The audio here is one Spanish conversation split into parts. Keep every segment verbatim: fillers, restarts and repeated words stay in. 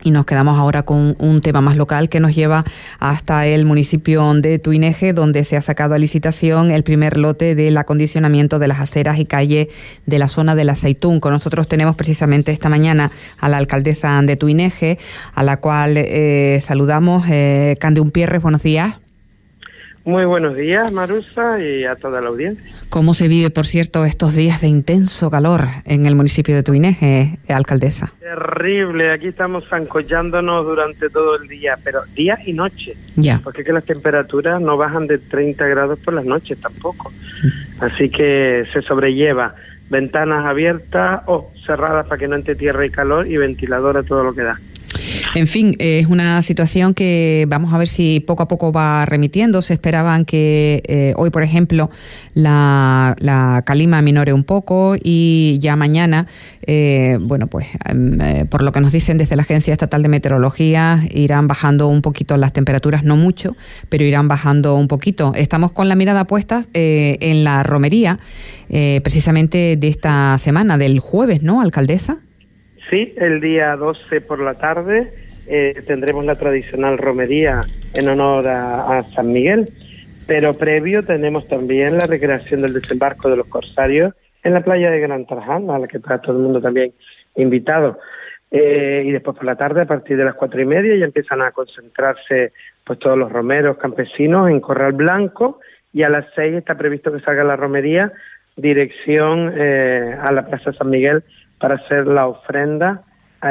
Y nos quedamos ahora con un tema más local que nos lleva hasta el municipio de Tuineje, donde se ha sacado a licitación el primer lote del acondicionamiento de las aceras y calles de la zona del Aceitún. Con nosotros tenemos precisamente esta mañana a la alcaldesa de Tuineje, a la cual eh, saludamos. Eh, Cande Umpierres, buenos días. Muy buenos días, Marusa, y a toda la audiencia. ¿Cómo se vive, por cierto, estos días de intenso calor en el municipio de Tuineje, alcaldesa? Terrible, aquí estamos zancollándonos durante todo el día, pero día y noche. Ya. Porque es que las temperaturas no bajan de treinta grados por las noches tampoco. Mm. Así que se sobrelleva. Ventanas abiertas o cerradas para que no entre tierra y calor, y ventilador a todo lo que da. En fin, es una situación que vamos a ver si poco a poco va remitiendo. Se esperaban que eh, hoy, por ejemplo, la, la calima minore un poco y ya mañana, eh, bueno, pues eh, por lo que nos dicen desde la Agencia Estatal de Meteorología, irán bajando un poquito las temperaturas, no mucho, pero irán bajando un poquito. Estamos con la mirada puesta eh, en la romería, eh, precisamente de esta semana, del jueves, ¿no, alcaldesa? Sí, el día doce por la tarde eh, tendremos la tradicional romería en honor a, a San Miguel, pero previo tenemos también la recreación del desembarco de los corsarios en la playa de Gran Tarajal, a la que está todo el mundo también invitado. Eh, y después por la tarde, a partir de las cuatro y media, ya empiezan a concentrarse pues todos los romeros campesinos en Corral Blanco, y a las seis está previsto que salga la romería, dirección eh, a la Plaza San Miguel, para hacer la ofrenda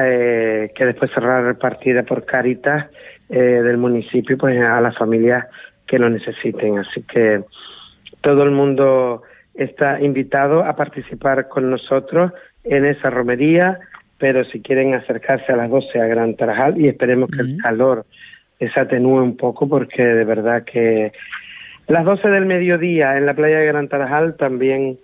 eh, que después será repartida por Cáritas eh, del municipio pues a las familias que lo necesiten. Así que todo el mundo está invitado a participar con nosotros en esa romería, pero si quieren acercarse a las doce a Gran Tarajal, y esperemos que el calor se atenúe un poco, porque de verdad que las doce del mediodía en la playa de Gran Tarajal también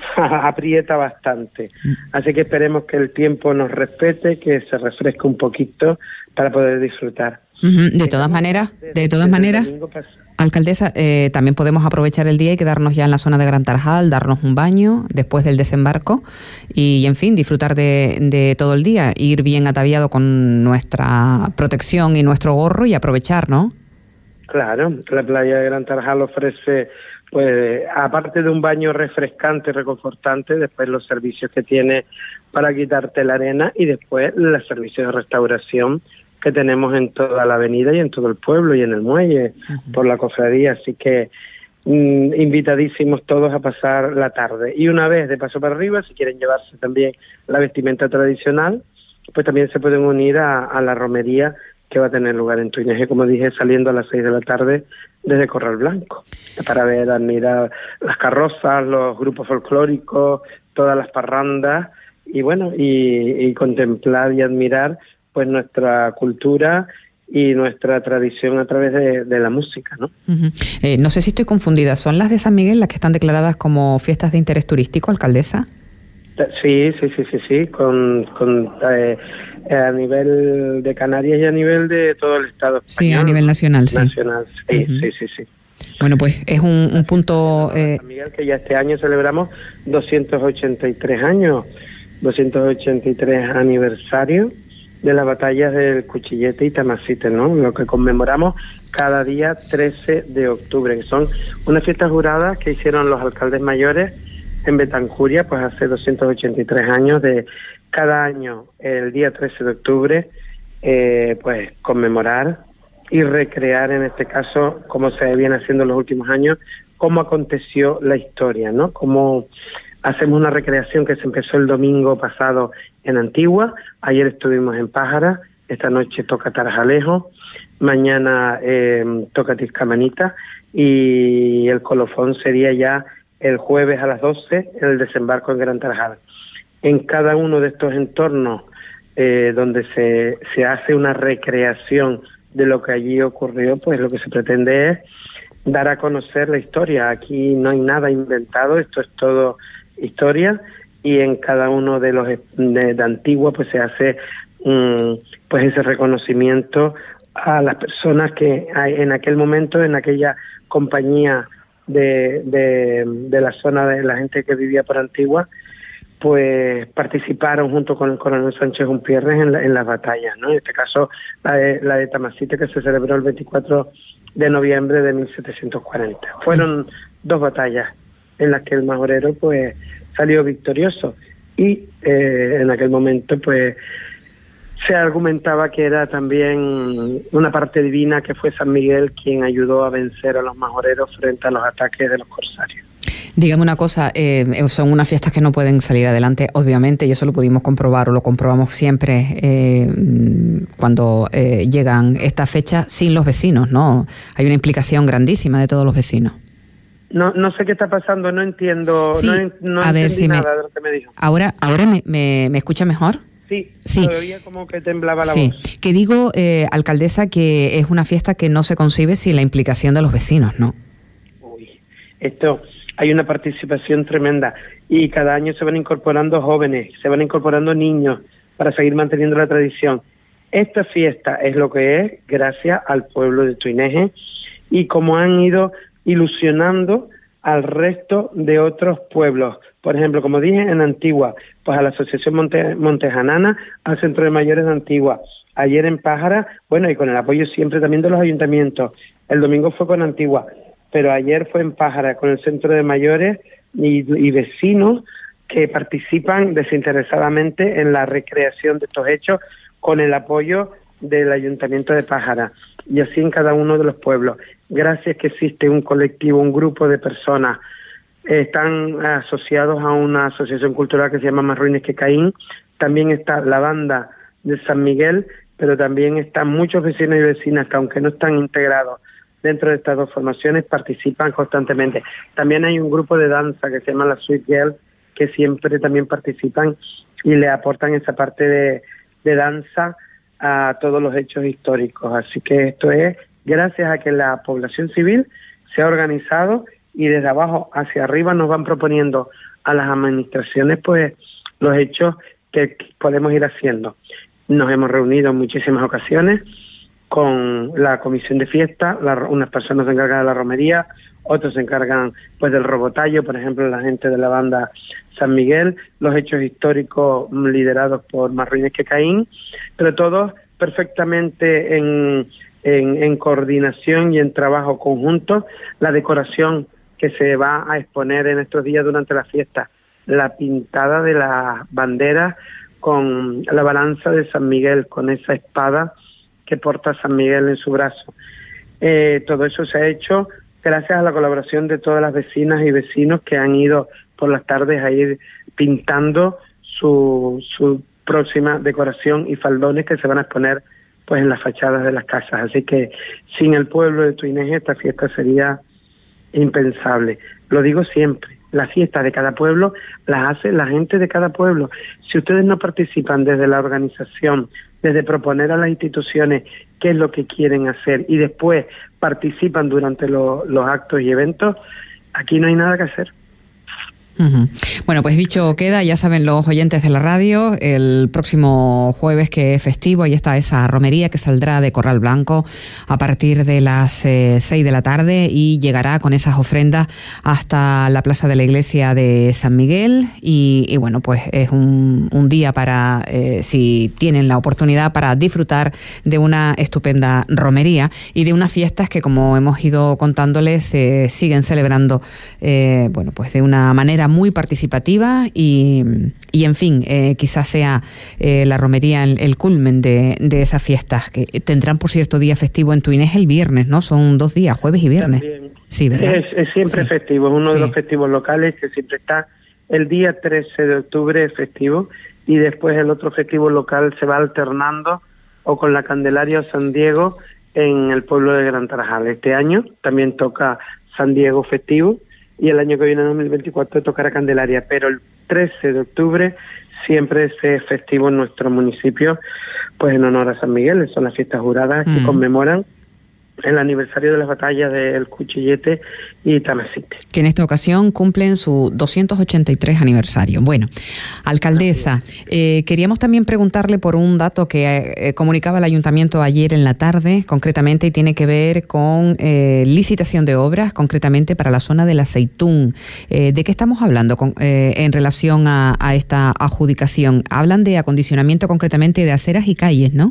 aprieta bastante, así que esperemos que el tiempo nos respete, que se refresque un poquito para poder disfrutar. Uh-huh. De todas maneras, de todas maneras, alcaldesa, eh, también podemos aprovechar el día y quedarnos ya en la zona de Gran Tarajal, darnos un baño después del desembarco y, en fin, disfrutar de, de todo el día, ir bien ataviado con nuestra protección y nuestro gorro y aprovechar, ¿no? Claro, la playa de Gran Tarajal ofrece, pues, aparte de un baño refrescante, reconfortante, después los servicios que tiene para quitarte la arena, y después los servicios de restauración que tenemos en toda la avenida y en todo el pueblo y en el muelle, uh-huh, por la cofradía. Así que mmm, invitadísimos todos a pasar la tarde. Y una vez de paso para arriba, si quieren llevarse también la vestimenta tradicional, pues también se pueden unir a, a la romería que va a tener lugar en Tuineje, como dije, saliendo a las seis de la tarde desde Corral Blanco, para ver, admirar las carrozas, los grupos folclóricos, todas las parrandas, y bueno, y, y contemplar y admirar pues nuestra cultura y nuestra tradición a través de, de la música, ¿no? Uh-huh. Eh, no sé si estoy confundida, ¿son las de San Miguel las que están declaradas como fiestas de interés turístico, alcaldesa? Sí, sí, sí, sí, sí, con, con eh, a nivel de Canarias y a nivel de todo el Estado español. Sí, a nivel nacional, sí. Nacional, sí, uh-huh, sí, sí, sí. Bueno, pues es un, un punto... Eh... San Miguel, que ya este año celebramos doscientos ochenta y tres años, doscientos ochenta y tres aniversario de las batallas del Cuchillete y Tamacite, ¿no? Lo que conmemoramos cada día trece de octubre, que son unas fiestas juradas que hicieron los alcaldes mayores en Betancuria, pues hace doscientos ochenta y tres años, de cada año, el día trece de octubre, eh, pues conmemorar y recrear, en este caso, como se viene haciendo en los últimos años, cómo aconteció la historia, ¿no? Cómo hacemos una recreación que se empezó el domingo pasado en Antigua, ayer estuvimos en Pájara, esta noche toca Tarajalejo, mañana eh, toca Tizcamanita, y el colofón sería ya el jueves a las doce, el desembarco en Gran Tarajal. En cada uno de estos entornos eh, donde se, se hace una recreación de lo que allí ocurrió, pues lo que se pretende es dar a conocer la historia. Aquí no hay nada inventado, esto es todo historia, y en cada uno de los de, de Antigua pues se hace um, pues ese reconocimiento a las personas que hay en aquel momento, en aquella compañía de, de, de la zona de la gente que vivía por Antigua, pues participaron junto con el coronel Sánchez Umpierres en, la, en las batallas, ¿no? En este caso la de, la de Tamasite, que se celebró el veinticuatro de noviembre de mil setecientos cuarenta. Fueron dos batallas en las que el majorero pues salió victorioso y eh, en aquel momento pues se argumentaba que era también una parte divina, que fue San Miguel quien ayudó a vencer a los majoreros frente a los ataques de los corsarios. Dígame una cosa, eh, son unas fiestas que no pueden salir adelante, obviamente, y eso lo pudimos comprobar o lo comprobamos siempre eh, cuando eh, llegan estas fechas sin los vecinos, ¿no? Hay una implicación grandísima de todos los vecinos. No, no sé qué está pasando, no entiendo, sí, no, no a ver entendí si nada me, de lo que me dijo. Ahora, ahora me, me, ¿me escucha mejor? Sí, sí, todavía como que temblaba la sí. voz. Que digo, eh, alcaldesa, que es una fiesta que no se concibe sin la implicación de los vecinos, ¿no? Uy, esto, hay una participación tremenda y cada año se van incorporando jóvenes, se van incorporando niños para seguir manteniendo la tradición. Esta fiesta es lo que es gracias al pueblo de Tuineje y como han ido ilusionando al resto de otros pueblos. Por ejemplo, como dije, en Antigua, pues a la Asociación Monte, Montejanana, al Centro de Mayores de Antigua. Ayer en Pájara, bueno, y con el apoyo siempre también de los ayuntamientos. El domingo fue con Antigua, pero ayer fue en Pájara con el Centro de Mayores y, y vecinos que participan desinteresadamente en la recreación de estos hechos con el apoyo del Ayuntamiento de Pájara, y así en cada uno de los pueblos. Gracias que existe un colectivo, un grupo de personas, eh, están asociados a una asociación cultural que se llama Más Ruines que Caín, también está la banda de San Miguel, pero también están muchos vecinos y vecinas que aunque no están integrados dentro de estas dos formaciones, participan constantemente. También hay un grupo de danza que se llama la Sweet Girl, que siempre también participan y le aportan esa parte de, de danza a todos los hechos históricos. Así que esto es gracias a que la población civil se ha organizado y desde abajo hacia arriba nos van proponiendo a las administraciones pues los hechos que podemos ir haciendo. Nos hemos reunido en muchísimas ocasiones con la comisión de fiesta, la, unas personas se encargan de la romería, otros se encargan pues del robotallo, por ejemplo la gente de la banda San Miguel, los hechos históricos liderados por Más Ruines que Caín, pero todos perfectamente en, en, en coordinación y en trabajo conjunto. La decoración que se va a exponer en estos días durante la fiesta, la pintada de las banderas con la balanza de San Miguel, con esa espada que porta San Miguel en su brazo. Eh, todo eso se ha hecho gracias a la colaboración de todas las vecinas y vecinos que han ido por las tardes a ir pintando su, su próxima decoración y faldones que se van a exponer pues en las fachadas de las casas. Así que sin el pueblo de Tuineje esta fiesta sería impensable. Lo digo siempre, las fiestas de cada pueblo las hace la gente de cada pueblo. Si ustedes no participan desde la organización, desde proponer a las instituciones qué es lo que quieren hacer y después participan durante lo, los actos y eventos, aquí no hay nada que hacer. Uh-huh. Bueno, pues dicho queda, ya saben los oyentes de la radio, el próximo jueves que es festivo, ahí está esa romería que saldrá de Corral Blanco a partir de las eh, seis de la tarde y llegará con esas ofrendas hasta la plaza de la iglesia de San Miguel y, y bueno, pues es un, un día para, eh, si tienen la oportunidad, para disfrutar de una estupenda romería y de unas fiestas que, como hemos ido contándoles, se eh, siguen celebrando, eh, bueno, pues de una manera muy participativa y, y en fin, eh, quizás sea eh, la romería el, el culmen de, de esas fiestas, que tendrán, por cierto, día festivo en Tuineje el viernes, ¿no? Son dos días, jueves y viernes. También. Sí, ¿verdad? Es, es siempre sí. festivo, es uno sí. de los festivos locales que siempre está. El día trece de octubre es festivo y después el otro festivo local se va alternando o con la Candelaria o San Diego en el pueblo de Gran Tarajal. Este año también toca San Diego festivo y el año que viene, en dos mil veinticuatro, tocará Candelaria, pero el trece de octubre siempre es festivo en nuestro municipio, pues en honor a San Miguel. Son las fiestas juradas mm. que conmemoran el aniversario de las batallas del Cuchillete y Tamacite. Que en esta ocasión cumplen su doscientos ochenta y tres aniversario. Bueno, alcaldesa, eh, queríamos también preguntarle por un dato que eh, comunicaba el Ayuntamiento ayer en la tarde, concretamente, y tiene que ver con eh, licitación de obras, concretamente para la zona del Aceitún. Eh, ¿De qué estamos hablando con, eh, en relación a, a esta adjudicación? Hablan de acondicionamiento concretamente de aceras y calles, ¿no?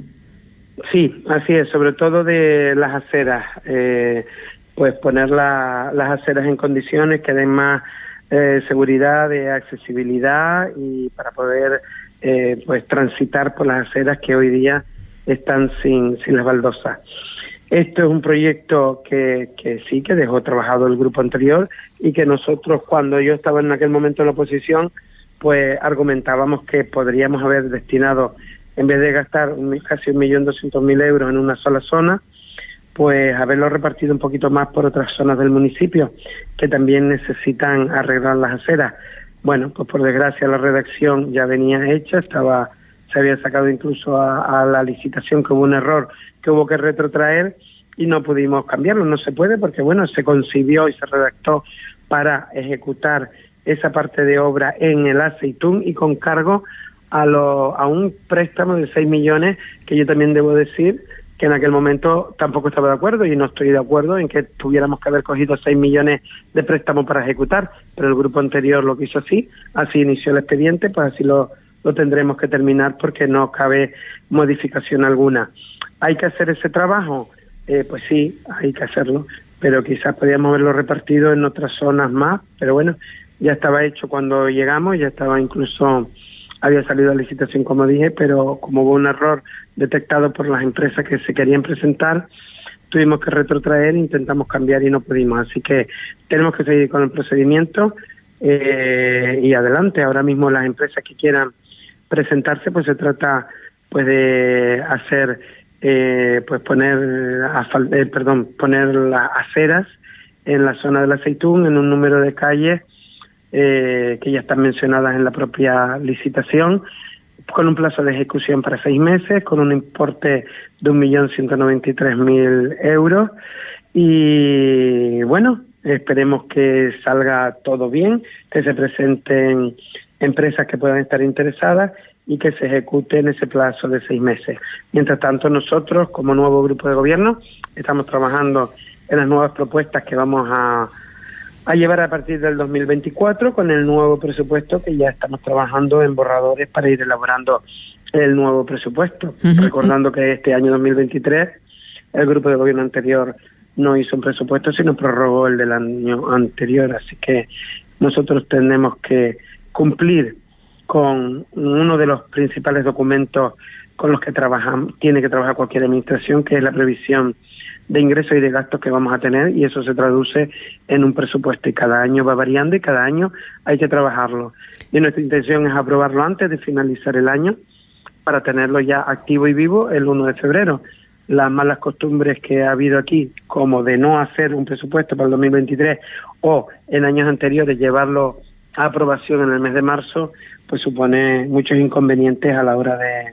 Sí, así es, sobre todo de las aceras, eh, pues poner la, las aceras en condiciones que den más eh, seguridad, de accesibilidad y para poder eh, pues transitar por las aceras que hoy día están sin, sin las baldosas. Esto es un proyecto que, que sí, que dejó trabajado el grupo anterior y que nosotros, cuando yo estaba en aquel momento en la oposición, pues argumentábamos que podríamos haber destinado, en vez de gastar un, casi un millón doscientos mil euros en una sola zona, pues haberlo repartido un poquito más por otras zonas del municipio que también necesitan arreglar las aceras. Bueno, pues por desgracia la redacción ya venía hecha, estaba, se había sacado incluso a, a la licitación, que hubo un error que hubo que retrotraer y no pudimos cambiarlo. No se puede porque, bueno, se concibió y se redactó para ejecutar esa parte de obra en el Aceitún y con cargo a, lo, a un préstamo de seis millones, que yo también debo decir que en aquel momento tampoco estaba de acuerdo y no estoy de acuerdo en que tuviéramos que haber cogido seis millones de préstamo para ejecutar, pero el grupo anterior lo quiso así, así inició el expediente, pues así lo, lo tendremos que terminar porque no cabe modificación alguna. ¿Hay que hacer ese trabajo? Eh, pues sí, hay que hacerlo, pero quizás podríamos haberlo repartido en otras zonas más, pero bueno, ya estaba hecho cuando llegamos, ya estaba incluso... había salido a licitación, como dije, pero como hubo un error detectado por las empresas que se querían presentar, tuvimos que retrotraer, intentamos cambiar y no pudimos. Así que tenemos que seguir con el procedimiento eh, y adelante. Ahora mismo las empresas que quieran presentarse, pues se trata pues de hacer, eh, pues poner, asfal- eh, perdón, poner las aceras en la zona del Aceitún, en un número de calles Eh, que ya están mencionadas en la propia licitación, con un plazo de ejecución para seis meses, con un importe de un millón ciento noventa y tres mil euros. Y bueno, esperemos que salga todo bien, que se presenten empresas que puedan estar interesadas y que se ejecute en ese plazo de seis meses. Mientras tanto, nosotros, como nuevo grupo de gobierno, estamos trabajando en las nuevas propuestas que vamos a a llevar a partir del dos mil veinticuatro con el nuevo presupuesto, que ya estamos trabajando en borradores para ir elaborando el nuevo presupuesto. Uh-huh. Recordando que este año dos mil veintitrés el grupo de gobierno anterior no hizo un presupuesto, sino prorrogó el del año anterior, así que nosotros tenemos que cumplir con uno de los principales documentos con los que trabajamos, tiene que trabajar cualquier administración, que es la previsión de ingresos y de gastos que vamos a tener, y eso se traduce en un presupuesto y cada año va variando y cada año hay que trabajarlo. Y nuestra intención es aprobarlo antes de finalizar el año para tenerlo ya activo y vivo el uno de febrero. Las malas costumbres que ha habido aquí, como de no hacer un presupuesto para el dos mil veintitrés o en años anteriores llevarlo a aprobación en el mes de marzo, pues supone muchos inconvenientes a la hora de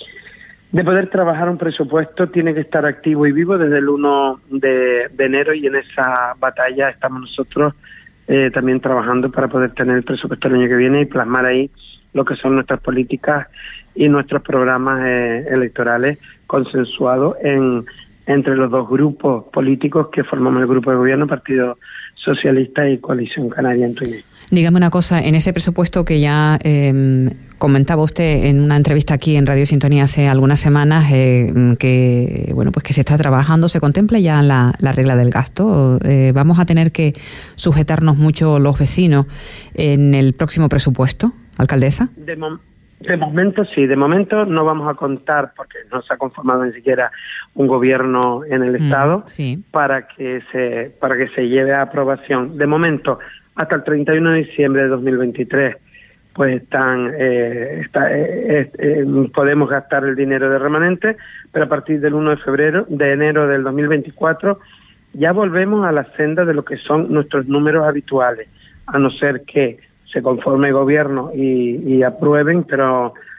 De poder trabajar un presupuesto. Tiene que estar activo y vivo desde el uno de, de enero y en esa batalla estamos nosotros eh, también trabajando para poder tener el presupuesto el año que viene y plasmar ahí lo que son nuestras políticas y nuestros programas eh, electorales consensuados en, entre los dos grupos políticos que formamos el grupo de gobierno, Partido Socialista y Coalición Canaria en Tuñé. Dígame una cosa, en ese presupuesto que ya eh, comentaba usted en una entrevista aquí en Radio Sintonía hace algunas semanas, eh, que bueno pues que se está trabajando, ¿se contempla ya la, la regla del gasto? Eh, ¿Vamos a tener que sujetarnos mucho los vecinos en el próximo presupuesto, alcaldesa? De, mom- de momento sí, de momento no vamos a contar, porque no se ha conformado ni siquiera un gobierno en el mm, Estado, sí. para que se para que se lleve a aprobación. De momento, hasta el treinta y uno de diciembre de dos mil veintitrés, pues están eh, está, eh, eh, podemos gastar el dinero de remanente, pero a partir del uno de febrero, de enero del dos mil veinticuatro, ya volvemos a la senda de lo que son nuestros números habituales, a no ser que se conforme el gobierno y, y aprueben, pero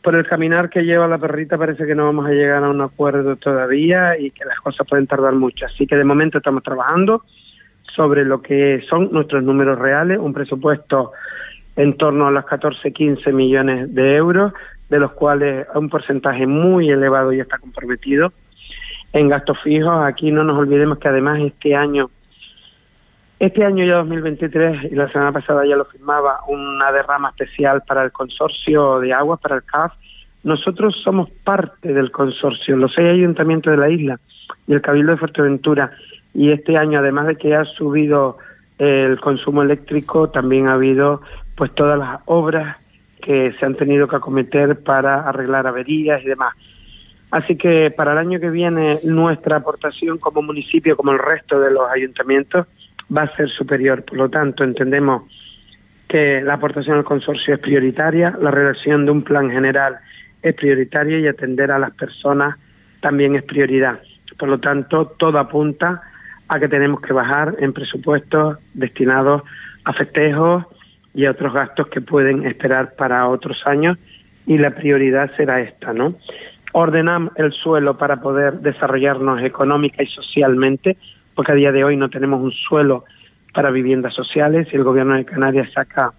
por el caminar que lleva la perrita parece que no vamos a llegar a un acuerdo todavía y que las cosas pueden tardar mucho. Así que de momento estamos trabajando sobre lo que son nuestros números reales, un presupuesto en torno a los catorce, quince millones de euros, de los cuales un porcentaje muy elevado ya está comprometido en gastos fijos. Aquí no nos olvidemos que además este año, este año ya dos mil veintitrés, y la semana pasada ya lo firmaba, una derrama especial para el consorcio de aguas, para el C A F. Nosotros somos parte del consorcio, los seis ayuntamientos de la isla y el Cabildo de Fuerteventura, y este año, además de que ha subido el consumo eléctrico, también ha habido pues todas las obras que se han tenido que acometer para arreglar averías y demás. Así que para el año que viene nuestra aportación como municipio, como el resto de los ayuntamientos, va a ser superior. Por lo tanto, entendemos que la aportación al consorcio es prioritaria, la redacción de un plan general es prioritaria y atender a las personas también es prioridad. Por lo tanto, todo apunta a que tenemos que bajar en presupuestos destinados a festejos y a otros gastos que pueden esperar para otros años, y la prioridad será esta, ¿no? Ordenar el suelo para poder desarrollarnos económica y socialmente, porque a día de hoy no tenemos un suelo para viviendas sociales, y el Gobierno de Canarias saca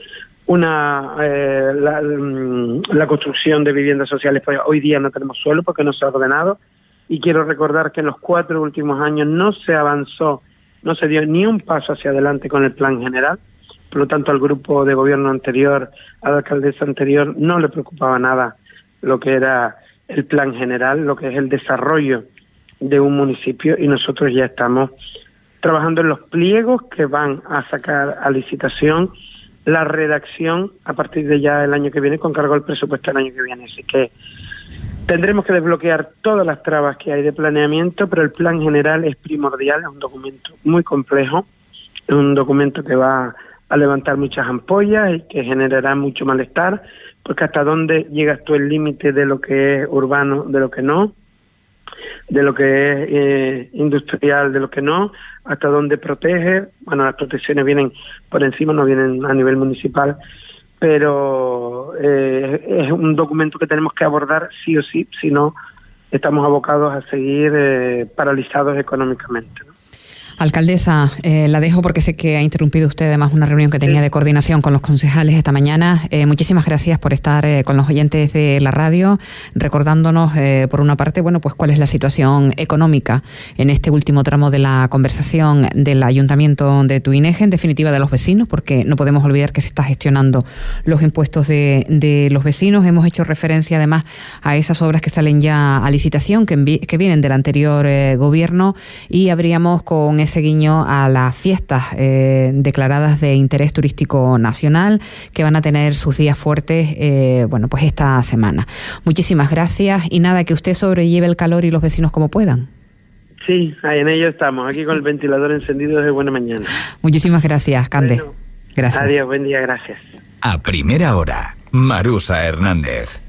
una eh, la, la construcción de viviendas sociales, pues hoy día no tenemos suelo porque no se ha ordenado. Y quiero recordar que en los cuatro últimos años no se avanzó, no se dio ni un paso hacia adelante con el plan general. Por lo tanto, al grupo de gobierno anterior, a la alcaldesa anterior, no le preocupaba nada lo que era el plan general, lo que es el desarrollo de un municipio, y nosotros ya estamos trabajando en los pliegos que van a sacar a licitación, la redacción a partir de ya el año que viene, con cargo al presupuesto del año que viene. Así que tendremos que desbloquear todas las trabas que hay de planeamiento, pero el plan general es primordial, es un documento muy complejo, es un documento que va a levantar muchas ampollas y que generará mucho malestar, porque hasta dónde llegas tú el límite de lo que es urbano, de lo que no, de lo que es eh, industrial, de lo que no, hasta dónde protege. Bueno, las protecciones vienen por encima, no vienen a nivel municipal, pero eh, es un documento que tenemos que abordar sí o sí, si no estamos abocados a seguir eh, paralizados económicamente, ¿no? Alcaldesa, eh, la dejo porque sé que ha interrumpido usted además una reunión que tenía sí. de coordinación con los concejales esta mañana. Eh, muchísimas gracias por estar eh, con los oyentes de la radio, recordándonos, eh, por una parte, bueno, pues cuál es la situación económica en este último tramo de la conversación del Ayuntamiento de Tuineje, en definitiva de los vecinos, porque no podemos olvidar que se está gestionando los impuestos de, de los vecinos. Hemos hecho referencia además a esas obras que salen ya a licitación, que, envi- que vienen del anterior eh, gobierno, y abríamos con ese guiño a las fiestas eh, declaradas de interés turístico nacional, que van a tener sus días fuertes, eh, bueno, pues esta semana. Muchísimas gracias, y nada, que usted sobrelleve el calor y los vecinos como puedan. Sí, ahí en ello estamos, aquí con el ventilador encendido desde buena mañana. Muchísimas gracias, Cande. Bueno, gracias. Adiós, buen día, gracias. A primera hora, Marusa Hernández.